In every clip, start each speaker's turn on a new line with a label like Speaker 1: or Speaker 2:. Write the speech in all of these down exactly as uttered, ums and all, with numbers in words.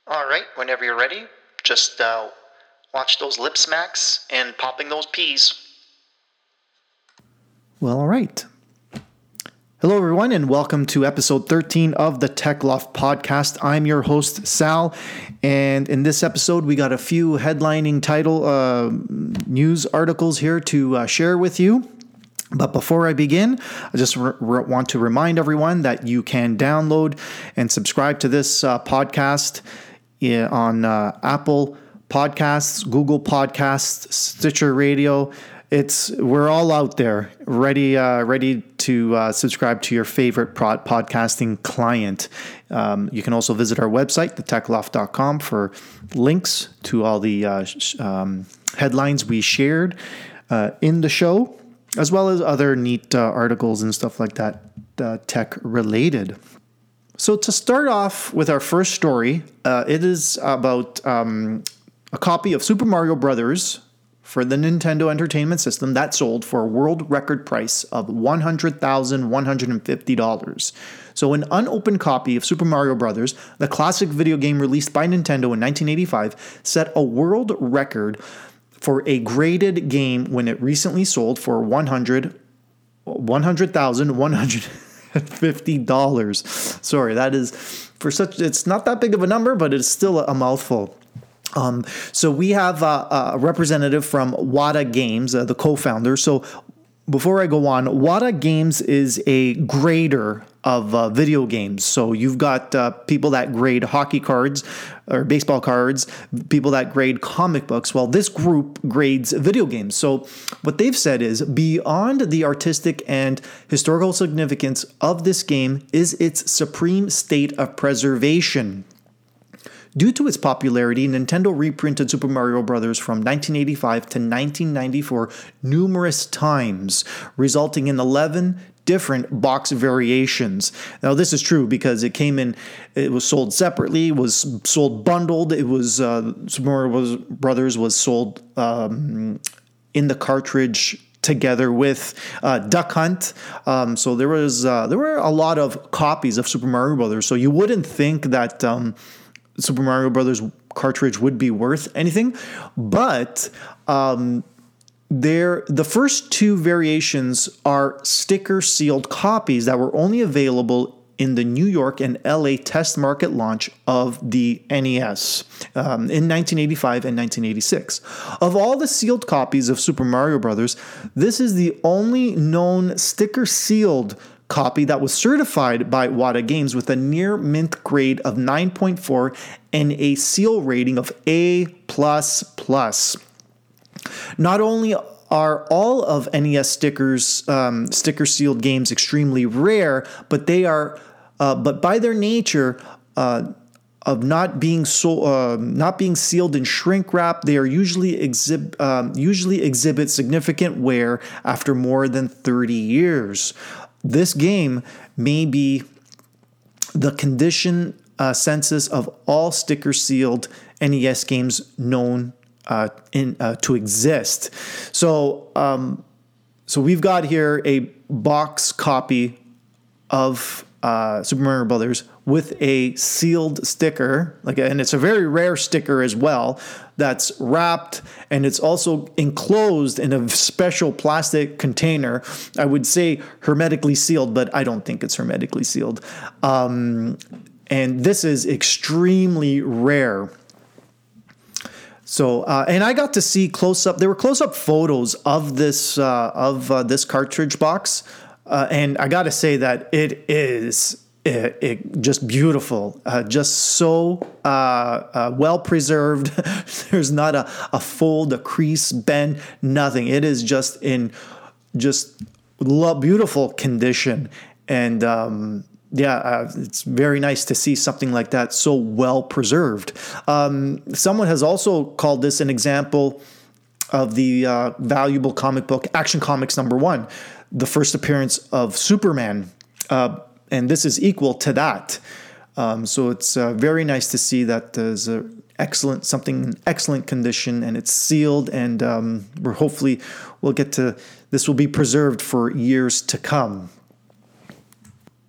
Speaker 1: All right, whenever you're ready, just uh, watch those lip smacks and popping those peas.
Speaker 2: Well, all right. Hello, everyone, and welcome to episode thirteen of the Tech Loft podcast. I'm your host, Sal, and in this episode, we got a few headlining title uh, news articles here to uh, share with you. But before I begin, I just re- re- want to remind everyone that you can download and subscribe to this uh, podcast on uh, Apple Podcasts, Google Podcasts, Stitcher Radio. It's we're all out there, ready, uh, ready to uh, subscribe to your favorite prod podcasting client. Um, you can also visit our website, the tech loft dot com, for links to all the uh, sh- um, headlines we shared uh, in the show, as well as other neat uh, articles and stuff like that, uh, tech related. So to start off with our first story, uh, it is about um, a copy of Super Mario Brothers for the Nintendo Entertainment System that sold for a world record price of one hundred thousand one hundred fifty dollars. So an unopened copy of Super Mario Brothers, the classic video game released by Nintendo in nineteen eighty-five, set a world record for a graded game when it recently sold for one hundred thousand one hundred fifty dollars. Sorry, that is for such, it's not that big of a number, but it's still a mouthful. Um, so we have uh, a representative from Wata Games, uh, the co-founder. So before I go on, Wata Games is a grader of uh, video games. So you've got uh, people that grade hockey cards or baseball cards, people that grade comic books. Well, this group grades video games. So what they've said is, beyond the artistic and historical significance of this game is its supreme state of preservation. Due to its popularity, Nintendo reprinted Super Mario Bros. From nineteen eighty-five to nineteen ninety-four numerous times, resulting in eleven different box variations. Now, this is true because it came in, it was sold separately, was sold bundled. It was, uh, Super Mario Bros. Was sold um, in the cartridge together with uh, Duck Hunt. Um, so there was, uh, there were a lot of copies of Super Mario Bros. So you wouldn't think that Um, Super Mario Brothers cartridge would be worth anything, but um, there the first two variations are sticker sealed copies that were only available in the New York and L A test market launch of the N E S um, in nineteen eighty-five and nineteen eighty-six. Of all the sealed copies of Super Mario Brothers, this is the only known sticker sealed copy that was certified by Wata Games with a near mint grade of nine point four and a seal rating of A plus plus. Not only are all of N E S stickers um, sticker sealed games extremely rare, but they are uh, but by their nature uh, of not being so uh, not being sealed in shrink wrap, they are usually exhib- um, usually exhibit significant wear after more than thirty years. This game may be the condition uh, census of all sticker sealed N E S games known uh, in uh, to exist. So, um, so we've got here a box copy of uh, Super Mario Brothers with a sealed sticker, like, and it's a very rare sticker as well. That's wrapped, and it's also enclosed in a special plastic container. I would say hermetically sealed, but I don't think it's hermetically sealed. Um, and this is extremely rare. So, uh, and I got to see close up. There were close up photos of this uh, of uh, this cartridge box, uh, and I got to say that it is. It, it just beautiful, uh, just so uh, uh, well preserved. There's not a, a fold, a crease, bend, nothing. It is just in just lo- beautiful condition, and um, yeah, uh, it's very nice to see something like that so well preserved. Um, someone has also called this an example of the uh, valuable comic book Action Comics number one, the first appearance of Superman. Uh, And this is equal to that. Um, so it's uh, very nice to see that there's a excellent something in excellent condition, and it's sealed, and um, we're hopefully we'll get to this will be preserved for years to come.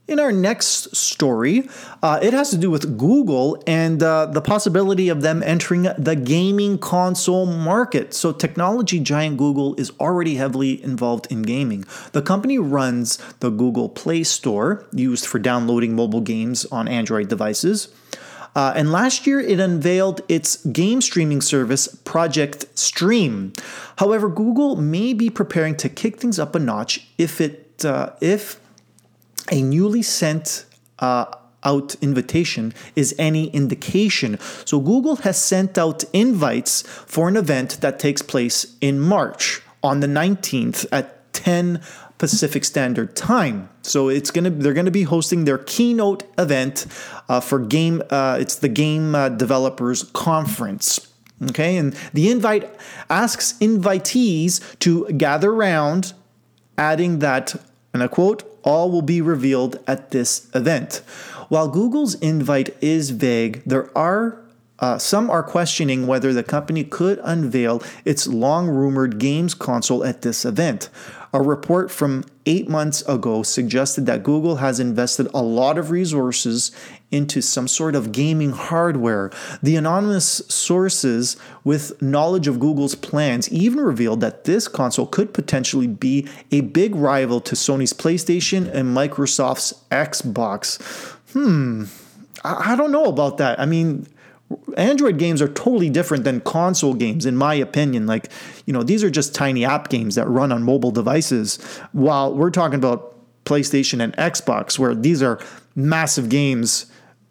Speaker 2: In our next story, uh, it has to do with Google and uh, the possibility of them entering the gaming console market. So technology giant Google is already heavily involved in gaming. The company runs the Google Play Store, used for downloading mobile games on Android devices. Uh, and last year, it unveiled its game streaming service, Project Stream. However, Google may be preparing to kick things up a notch if it uh, if a newly sent uh, out invitation is any indication. So Google has sent out invites for an event that takes place in March on the nineteenth at ten Pacific Standard Time. So it's gonna they're gonna be hosting their keynote event uh, for game. Uh, it's the Game uh, Developers Conference. Okay, and the invite asks invitees to gather around, adding that, and I quote, all will be revealed at this event. While Google's invite is vague, there are uh, some are questioning whether the company could unveil its long-rumored games console at this event. A report from eight months ago suggested that Google has invested a lot of resources into some sort of gaming hardware. The anonymous sources with knowledge of Google's plans even revealed that this console could potentially be a big rival to Sony's PlayStation and Microsoft's Xbox. Hmm, I, I don't know about that. I mean, Android games are totally different than console games, in my opinion. Like, you know, these are just tiny app games that run on mobile devices, while we're talking about PlayStation and Xbox, where these are massive games,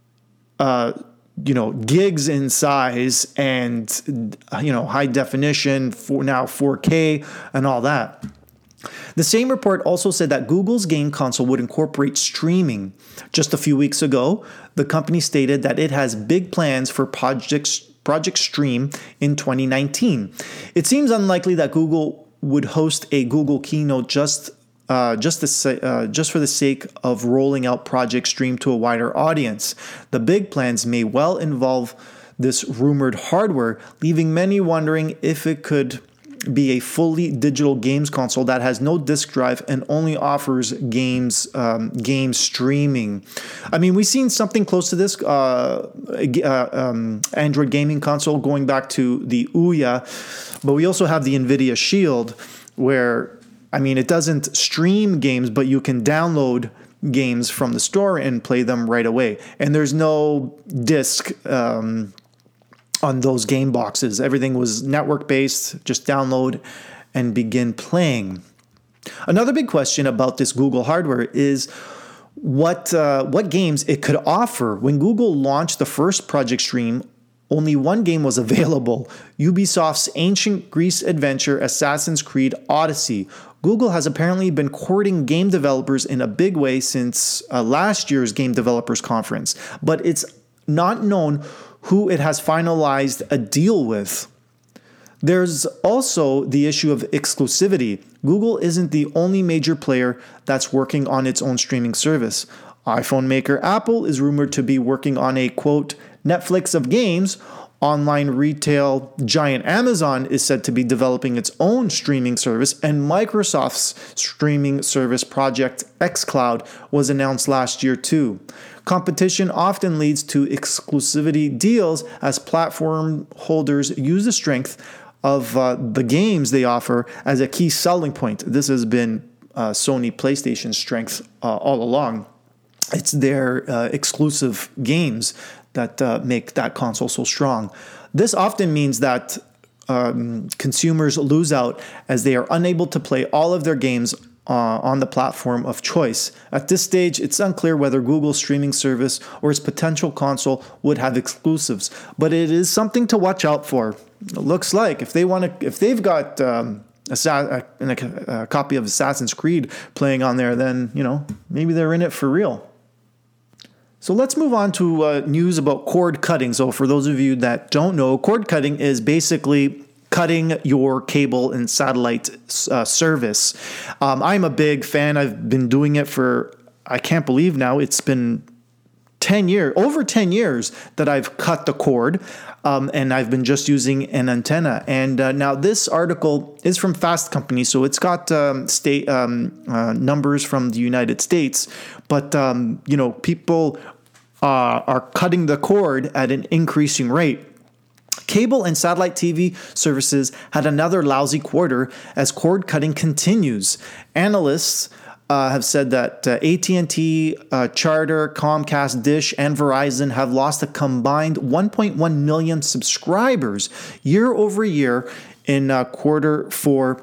Speaker 2: uh, you know, gigs in size and, you know, high definition, for now four K and all that. The same report also said that Google's game console would incorporate streaming. Just a few weeks ago, the company stated that it has big plans for Project, Project Stream in twenty nineteen. It seems unlikely that Google would host a Google keynote just uh, just, to say, uh, just for the sake of rolling out Project Stream to a wider audience. The big plans may well involve this rumored hardware, leaving many wondering if it could be a fully digital games console that has no disk drive and only offers games um, game streaming. I mean, we've seen something close to this uh, uh, um, Android gaming console going back to the Ouya, but we also have the NVIDIA Shield, where, I mean, it doesn't stream games, but you can download games from the store and play them right away. And there's no disk um on those game boxes. Everything was network-based, just download and begin playing. Another big question about this Google hardware is what uh, what games it could offer. When Google launched the first Project Stream, only one game was available: Ubisoft's ancient Greece adventure, Assassin's Creed Odyssey. Google has apparently been courting game developers in a big way since uh, last year's Game Developers Conference, but it's not known who it has finalized a deal with. There's also the issue of exclusivity. Google isn't the only major player that's working on its own streaming service. iPhone maker Apple is rumored to be working on a, quote, Netflix of games. Online retail giant Amazon is said to be developing its own streaming service, and Microsoft's streaming service Project xCloud was announced last year too. Competition often leads to exclusivity deals as platform holders use the strength of uh, the games they offer as a key selling point. This has been uh, Sony PlayStation's strength uh, all along. It's their uh, exclusive games that uh, make that console so strong. This often means that um, consumers lose out as they are unable to play all of their games uh, on the platform of choice. At this stage, it's unclear whether Google's streaming service or its potential console would have exclusives, but it is something to watch out for. It looks like if they want to, if they've got um, a, a, a copy of Assassin's Creed playing on there, then you know maybe they're in it for real. So let's move on to uh, news about cord cutting. So for those of you that don't know, cord cutting is basically cutting your cable and satellite uh, service. Um, I'm a big fan. I've been doing it for, I can't believe now, it's been ten years, over ten years that I've cut the cord, um, and I've been just using an antenna. And uh, now this article is from Fast Company, so it's got um, state um, uh, numbers from the United States. But um, you know, people uh, are cutting the cord at an increasing rate. Cable and satellite T V services had another lousy quarter as cord cutting continues. Analysts Uh, have said that uh, A T and T, uh, Charter, Comcast, Dish, and Verizon have lost a combined one point one million subscribers year over year in uh, quarter four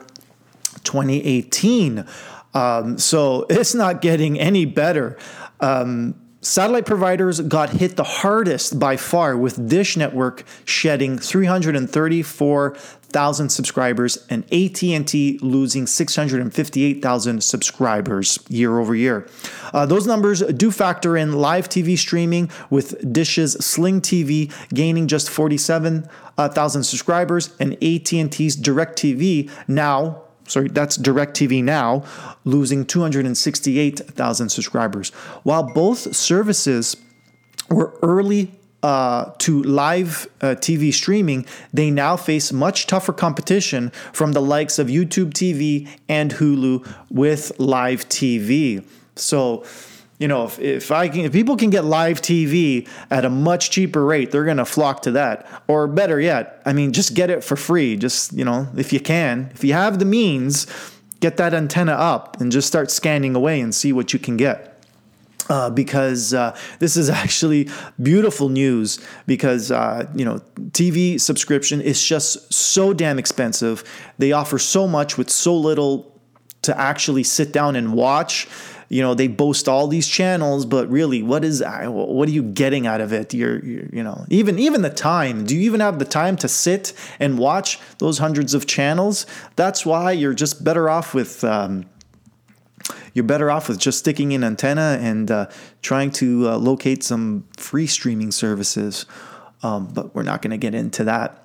Speaker 2: twenty eighteen. Um, so it's not getting any better. Um, Satellite providers got hit the hardest by far, with Dish Network shedding three hundred thirty-four thousand subscribers and A T and T losing six hundred fifty-eight thousand subscribers year over year. Uh, those numbers do factor in live T V streaming, with Dish's Sling T V gaining just forty-seven thousand subscribers and A T and T's DirecTV now Sorry, that's DirecTV Now, losing two hundred sixty-eight thousand subscribers. While both services were early uh, to live uh, T V streaming, they now face much tougher competition from the likes of YouTube T V and Hulu with live T V. So, you know, if, if I can, if people can get live T V at a much cheaper rate, they're going to flock to that. Or better yet, I mean, just get it for free. Just, you know, if you can, if you have the means, get that antenna up and just start scanning away and see what you can get. Uh, because uh, this is actually beautiful news, because, uh, you know, T V subscription is just so damn expensive. They offer so much with so little to actually sit down and watch. You know, they boast all these channels, but really, what is what are you getting out of it? You're, you're, you know, even even the time. Do you even have the time to sit and watch those hundreds of channels? That's why you're just better off with um, you're better off with just sticking an antenna and uh, trying to uh, locate some free streaming services. Um, but we're not going to get into that.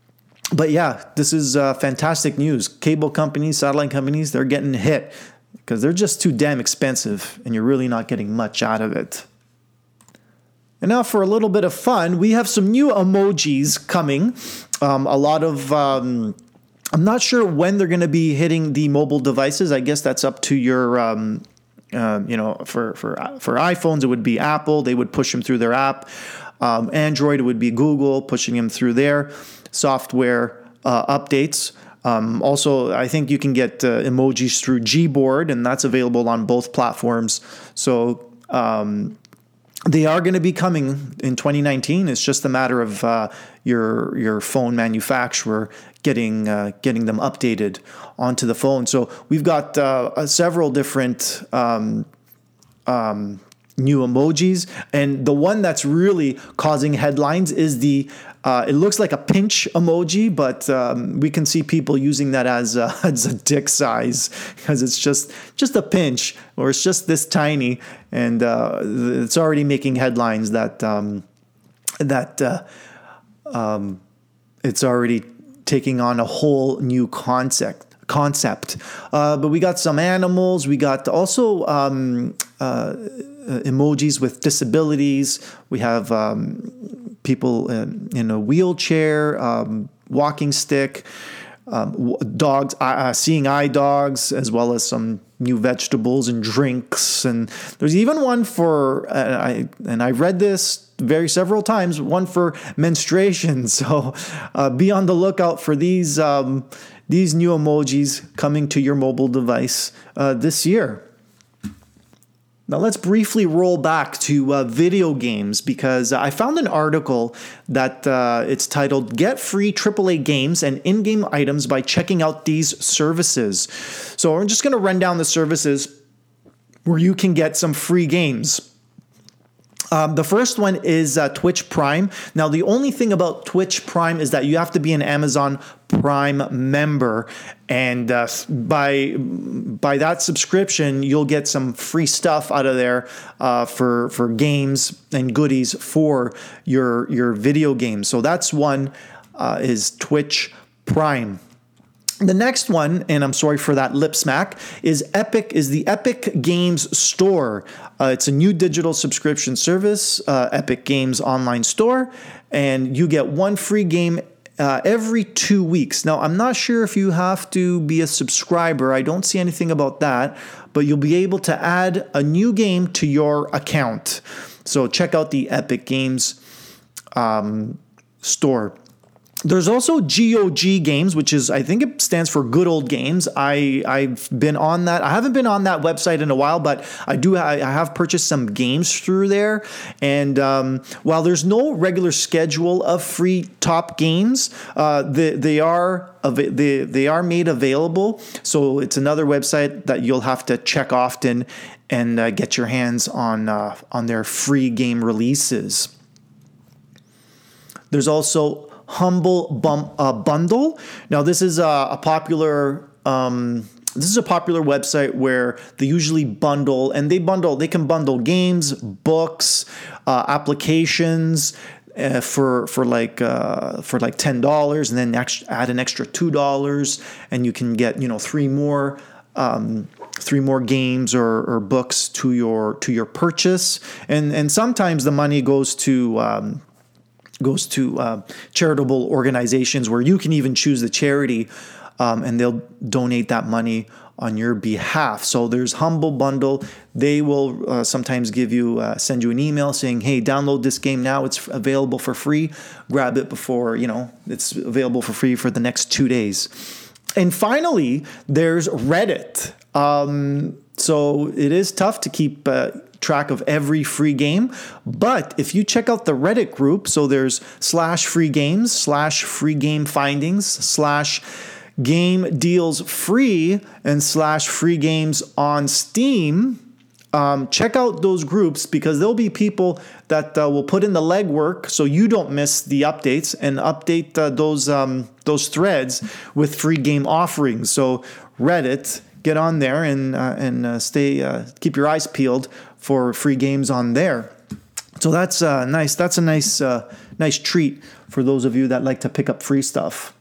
Speaker 2: But yeah, this is uh, fantastic news. Cable companies, satellite companies, they're getting hit, because they're just too damn expensive and you're really not getting much out of it. And now for a little bit of fun, we have some new emojis coming. Um, a lot of, um, I'm not sure when they're going to be hitting the mobile devices. I guess that's up to your, um, uh, you know, for, for, for iPhones, it would be Apple. They would push them through their app. Um, Android, it would be Google pushing them through their software uh, updates. Um, also, I think you can get uh, emojis through Gboard, and that's available on both platforms. So um, they are going to be coming in twenty nineteen. It's just a matter of uh, your your phone manufacturer getting uh, getting them updated onto the phone. So we've got uh, several different um, um, new emojis, and the one that's really causing headlines is the Uh, it looks like a pinch emoji, but um, we can see people using that as a, as a dick size, because it's just just a pinch, or it's just this tiny, and uh, it's already making headlines that um, that uh, um, it's already taking on a whole new concept. Concept, uh, but we got some animals. We got also um, uh, emojis with disabilities. We have um, people in, in a wheelchair, um, walking stick, um, dogs, uh, seeing eye dogs, as well as some new vegetables and drinks. And there's even one for, uh, I, and I've read this very several times, one for menstruation. So uh, be on the lookout for these um, these new emojis coming to your mobile device uh, this year. Now let's briefly roll back to uh, video games, because I found an article that uh, it's titled "Get Free triple A Games and In-Game Items by Checking Out These Services." So I'm just going to run down the services where you can get some free games. Um, the first one is uh, Twitch Prime. Now, the only thing about Twitch Prime is that you have to be an Amazon Prime member, and uh, by by that subscription, you'll get some free stuff out of there uh, for for games and goodies for your your video games. So that's one uh, is Twitch Prime. The next one, and I'm sorry for that lip smack, is Epic is the Epic Games Store. Uh, it's a new digital subscription service, uh, Epic Games Online Store, and you get one free game uh, every two weeks. Now, I'm not sure if you have to be a subscriber. I don't see anything about that, but you'll be able to add a new game to your account. So check out the Epic Games um, Store. There's also G O G Games, which is, I think it stands for Good Old Games. I, I've been on that. I haven't been on that website in a while, but I do. I, I have purchased some games through there. And um, while there's no regular schedule of free top games, uh, they, they are they, they are made available. So it's another website that you'll have to check often and uh, get your hands on uh, on their free game releases. There's also Humble Bum, uh, Bundle. Now, this is a, a popular um, this is a popular website where they usually bundle, and they bundle. They can bundle games, books, uh, applications uh, for for like uh, for like ten dollars, and then ex- add an extra two dollars, and you can get you know three more. Um, three more games or, or books to your to your purchase, and and sometimes the money goes to um, goes to uh, charitable organizations where you can even choose the charity, um, and they'll donate that money on your behalf. So there's Humble Bundle. They will uh, sometimes give you uh, send you an email saying, "Hey, download this game now. It's available for free. Grab it before you know it's available for free for the next two days." And finally, there's Reddit. Um, so it is tough to keep uh, track of every free game, but if you check out the Reddit group, so there's slash free games, slash free game findings, slash game deals free, and slash free games on Steam. Um, check out those groups because there'll be people that uh, will put in the legwork so you don't miss the updates and update uh, those um, those threads with free game offerings. So Reddit, get on there and uh, and uh, stay uh, keep your eyes peeled for free games on there. So that's uh, nice. That's a nice uh, nice treat for those of you that like to pick up free stuff.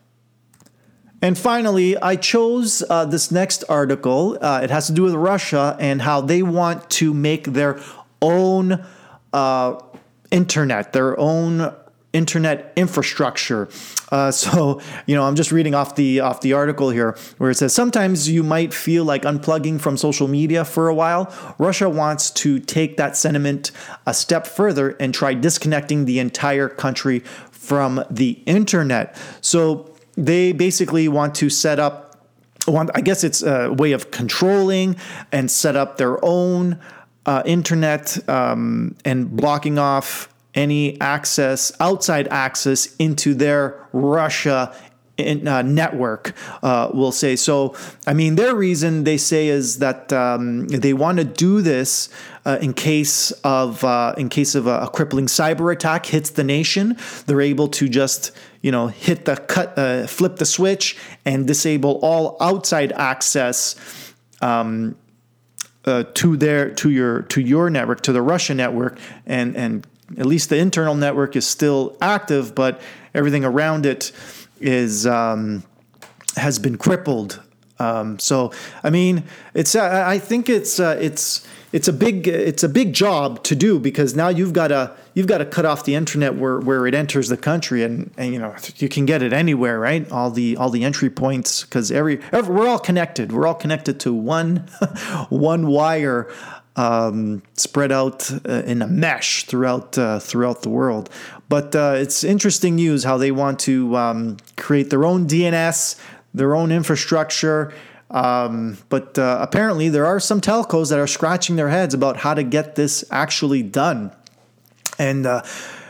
Speaker 2: And finally, I chose uh, this next article. Uh, it has to do with Russia and how they want to make their own uh, internet, their own internet infrastructure. Uh, so, you know, I'm just reading off the off the article here where it says, sometimes you might feel like unplugging from social media for a while. Russia wants to take that sentiment a step further and try disconnecting the entire country from the internet. So they basically want to set up, want, I guess it's a way of controlling and set up their own uh, internet um, and blocking off any access, outside access into their Russia in, uh, network, uh, we'll say. So, I mean, their reason, they say, is that um, they want to do this uh, in case of uh, in case of a, a crippling cyber attack hits the nation. They're able to just, you know, hit the cut, uh, flip the switch, and disable all outside access um, uh, to their to your to your network, to the Russian network, and and at least the internal network is still active, but everything around it is um, has been crippled. Um, so, I mean, it's uh, I think it's uh, it's it's a big it's a big job to do, because now you've got to you've got to cut off the internet where, where it enters the country, and, and you know you can get it anywhere, right? All the all the entry points, because every, every we're all connected. We're all connected to one one wire. Um, spread out uh, in a mesh throughout uh, throughout the world. But uh, it's interesting news how they want to um, create their own D N S, their own infrastructure. Um, but uh, apparently there are some telcos that are scratching their heads about how to get this actually done. And uh,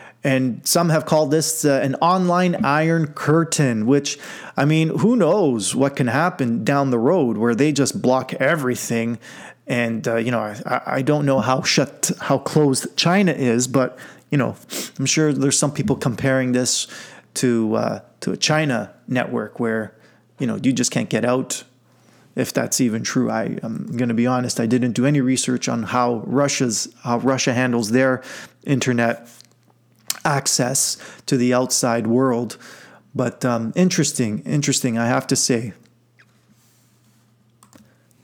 Speaker 2: and some have called this uh, an online iron curtain, which, I mean, who knows what can happen down the road where they just block everything. And, uh, you know, I, I don't know how shut, how closed China is, but, you know, I'm sure there's some people comparing this to uh, to a China network where, you know, you just can't get out, if that's even true. I, I'm going to be honest, I didn't do any research on how Russia's how Russia handles their internet access to the outside world. But um, interesting, interesting, I have to say.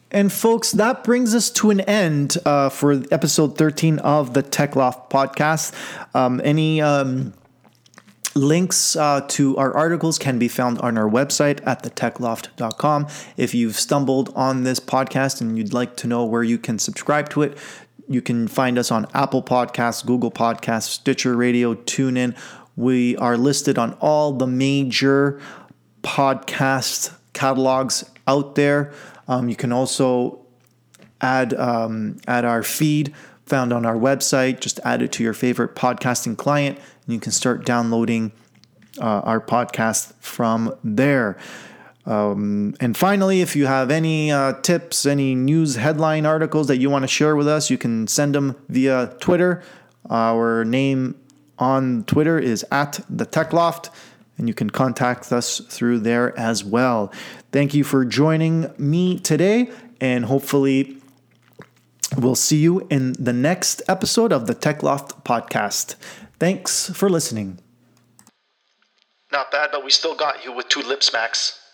Speaker 2: And folks, that brings us to an end uh, for episode thirteen of the TechLoft podcast. Um, any um, links uh, to our articles can be found on our website at the tech loft dot com. If you've stumbled on this podcast and you'd like to know where you can subscribe to it, you can find us on Apple Podcasts, Google Podcasts, Stitcher Radio, TuneIn. We are listed on all the major podcast catalogs out there. Um, you can also add um, add our feed found on our website. Just add it to your favorite podcasting client, and you can start downloading uh, our podcast from there. Um, and finally, if you have any uh, tips, any news headline articles that you want to share with us, you can send them via Twitter. Our name on Twitter is at the TechLoft, and you can contact us through there as well. Thank you for joining me today, and hopefully we'll see you in the next episode of the TechLoft podcast. Thanks for listening.
Speaker 1: Not bad, but we still got you with two lip smacks.